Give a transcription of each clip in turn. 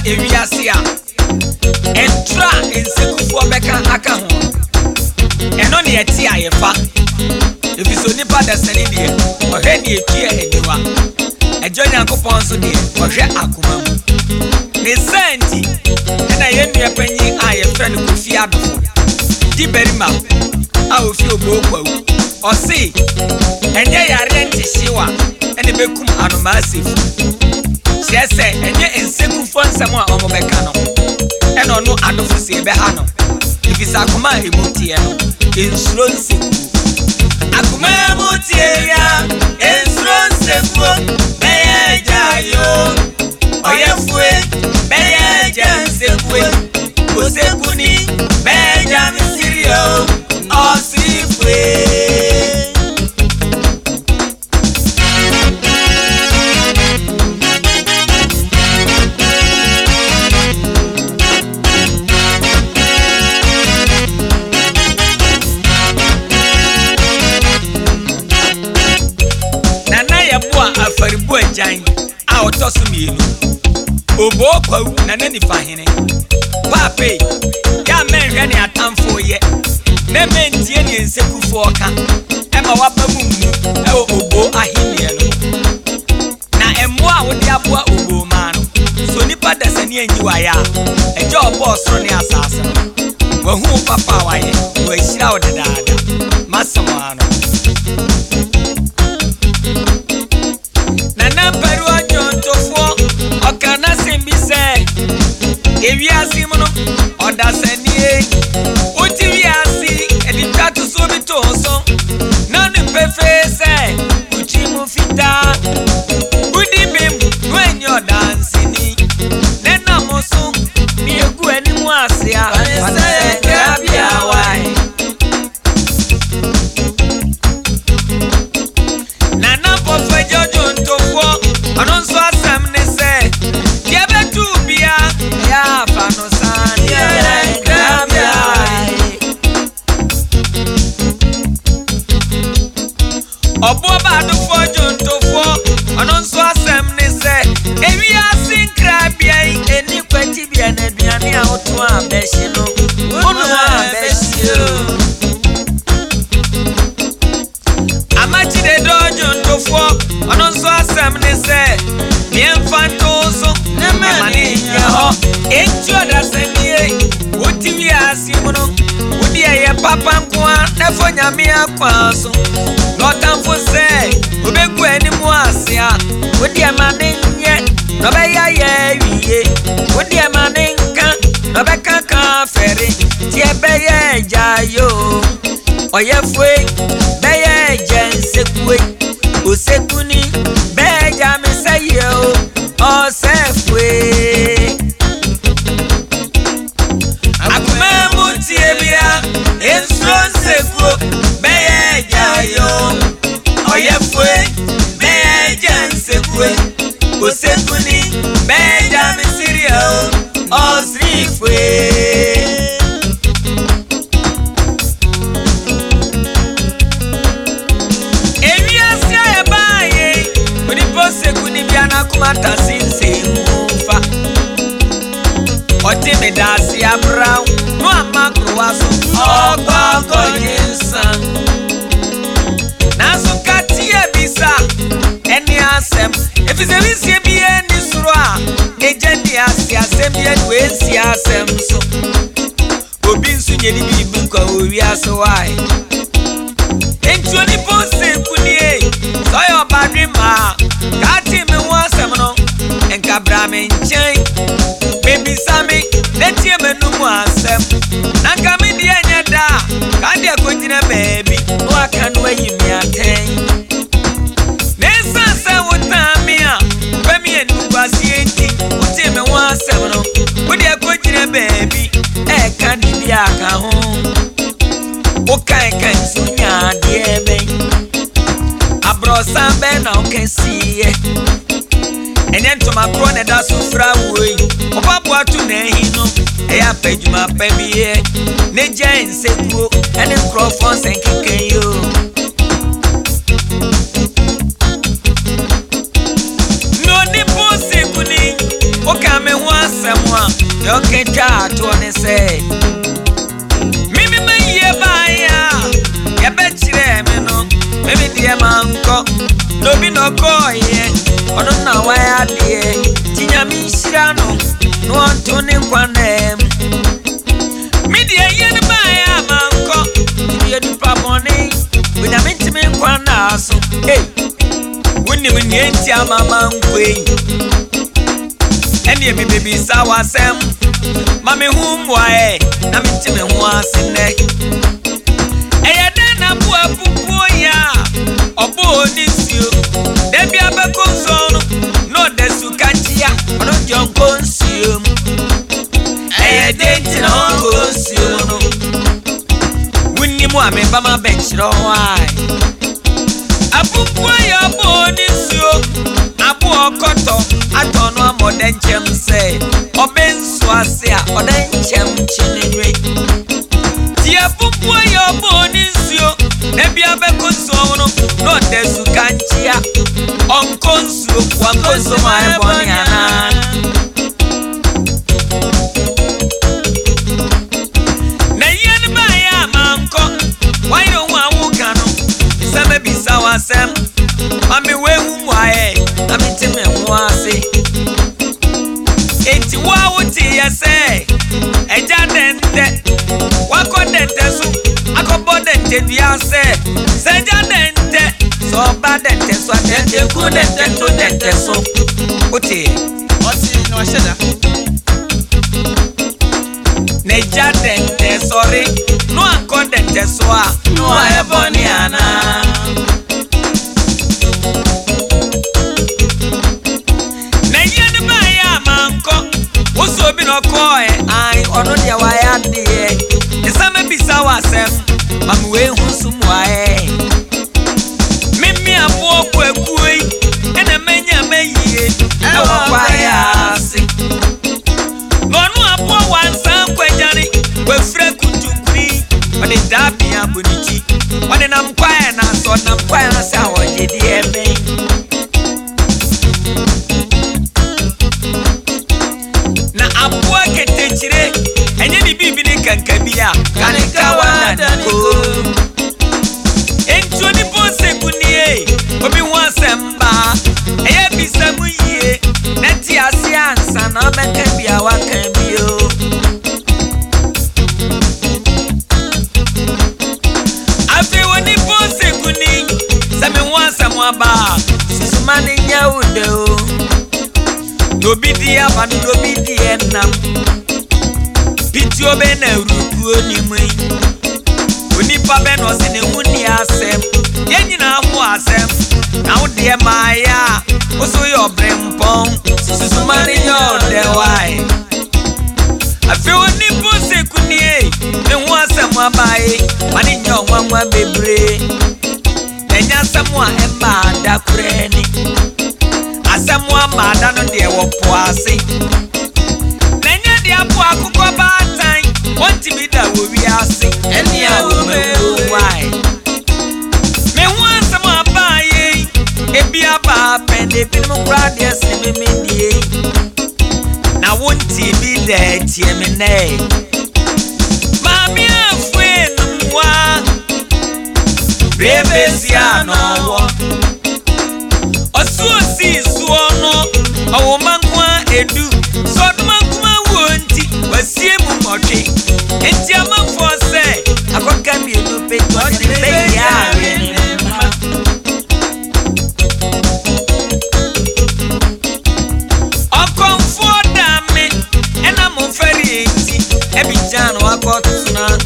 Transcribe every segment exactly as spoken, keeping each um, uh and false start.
ewiase a entra ensekufu obeka aka ho eno ne eti ayefa ebiso nipa da sani de ohwe ne etua eniwa ejo Nyankopon so de ohwe akoma mu ne santi na yenu yapanyi ayefa ne Kofi Adofo di berima a ofi obokwa o si enye yare ntihyewa ene bekum anomasefu chese enye ensekufu nsem a omobeka no ene ono Adofo se ebe ha no ibisa akoma emutie no ensuro nseku akoma emutie ya ensuro nseku beye jayo oyefue beye janseku osekuni beye jamsirio osifue afaribu ajan a otoso mienu obo kwa na nani fahene pape ya menhwe ne atamfo ye na mentie ne nsekufo oka ema wabamu mu e obo ahenie no na emo a wode aboa obo ma no so nipa dasani anyi waya eje obo soro ne asase no wahu papa waye wo ahira odedada masama no okana simbise ewiasi muno odasanie utiwiasi editatu sobitoso nani pefese uchimu fita udibim wenyo dansini nena mosu ni egu eni muasia panese grabia wai nana pofejo jontofo anonso asem ne se yebetu bia ya fano san ya grabia obo ba do fojo ntofo anonso asem ne se ewi asin grabia eni kwati bia na duane a oto abeshi no onu abeshi amachi de dojo ntofo anonso asem ne se mienfantoso nemani ho enjo da senie utiwi asimuno udi ye papa kwa nefo nyame akwaso lotamfo se obegu enimu asia udi amanenye no be ya ye wiye udi amanenka no be kaka fere ti ebe ye jayo oyefue be ye jensekue osekuni be ja mesayo osefue akuma mutiebia ensronseku be ye jayo oyefue be ye jensekue osekuni be ja mesayo osifue sekuni biana kumata sinse mufa oti medasi abra no amakruaso ogogo jinsa naso katia bisa eni asem efize bisie bi eni suro a ejeni asi asem bi eni wensi asem so obi nsu nyeni bi buka owi aso wai entoni pose kunie soyo badrima kati me wasem no enka brame nchen baby sami netie menum asem nanka me die nya da ka de akogina baby no aka no ayi mi aten nesa se wotamia fami enu kwasi enti uti me wasem no wo de akogina baby e ka di bi aka ho o kai kai sunya de ben abrosa ben na okensie enento makro ne da sufra woi opabo atu na hino e apejuma pebie ne jen sekro ene microphone senkeken yo no ni pose kuni o ka me ho asem Yoke chat on a say. Mimi may ye buy ya. Ya bet you, no. Maybe dear manco. No be no coy. I don't know why I did. Tina mi shirano. No one to name one name. Media yen buy a manco. You do pamone. When I'm intimate one house. Hey. When you mean Yantia Mamma Queen. And you baby sour Sam. Mammy whom why? I'm intimate once in neck. And then I'm poor Pupoya. Or bonus you. There be a consul. No, there's Sukatia. Or no John consume. And then I'll consume. When you want me by my bench, no why? Abubuaya bonisio abu okoto atono amodenchem say obenso asia odenchem chinenwe ti abubuaya bonisio ebi abekonso no no desu kanchia onkonso wankonso my boniana na yen ba ya manko why you want wukano Some be sour Sam. Mammy, where who I am in me wasi. It's what would you say? A jadente. What could that so? I could bought the Dia say. Say jadente. So bad that so that you couldn't to that so. What is it? No, I said that. Nejadente, sorry. No, I couldn't so. No, I have boniana. Also be no coy, I or not your wire dear. The summer be sour sem, I'm way whom way. Mimi a walk where quay, and a mania may ye, and a wire see. No, no, a poor one, some quajani, where Frank could do green, when it dabby and bonity. When I'm quiet, I saw them quiet as our J D M A. Abua ketechire enye ni bibi ni kankabia kanika wana niko ento ni bonse kunie obi wansemba eye bisamu yie neti ase ansa na obekabia wakambio afi woni bonse kuni sami wansamu aba susumani nyaudo Dobi dia ban dobi dia nam Pitio be na ruku onimui Onipa be no se ne huni asem Ye nyina ho asem Na wo de maaya Oso yo brempon Susumani yo de wai Afi onipo se kunie Me ho asem abae Mani nyo nwanwa bebre Enya samwa emba da kureni Asemwa madano de wo poase Nenya de apo akukọ baatan wonti bi da wo wiase eni a wo me why Me hu asema baaye ebi aba pende bi mu kra de se me medie Na wonti bi da tie me ne Mami afwe nwa Rebesia no wo Osuosi suono awo mankwa edu so mankwa wonti wasie mu motwe enti amafo se akoka mi edu pe to de be ya Okonfo da me ena mo feri enti ebijano akotuna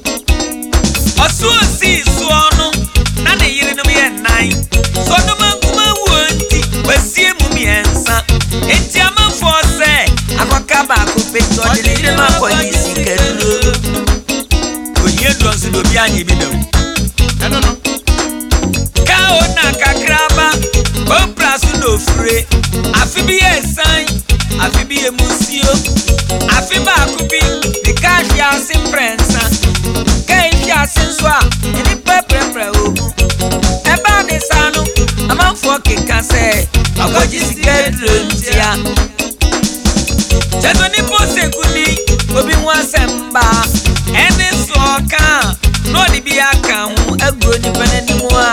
Osuosi suono na ne yire no ye nine so no Wesie mu miensa enti amafo se akoka ba ko peto de dire ma ko ni sikeru Oye dronsi do bia nyi bi dem eno no Ka ona kakraba o prasu do fure afi bi esan afi bi emusio afi ba ko bi de ka hia sin prensa ka hia sin so a ni peprepre ogu e ba ni sanu amafo keka se Agoji sikeru ntia Chato ni pose kuni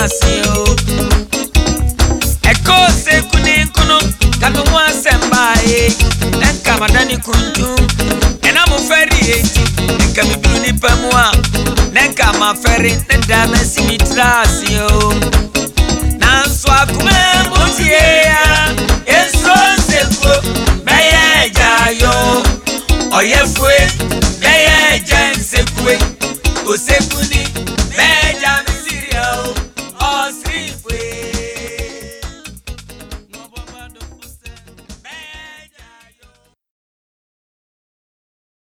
asio eko se kuni kuno kame wa sembae enka madani kuntum ena mo feri eti enka me blu ni pamwa nenka ma feri ne da me simitra asio nanso akume mutie ya eso sefo beye jayo oyefue